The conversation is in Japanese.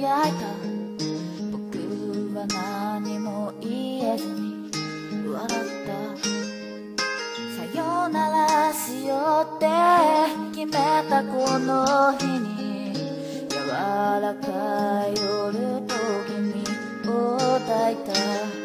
輝いた。僕は何も言えずに笑った。さよならしようって決めたこの日に、柔らかい夜と君を抱いた。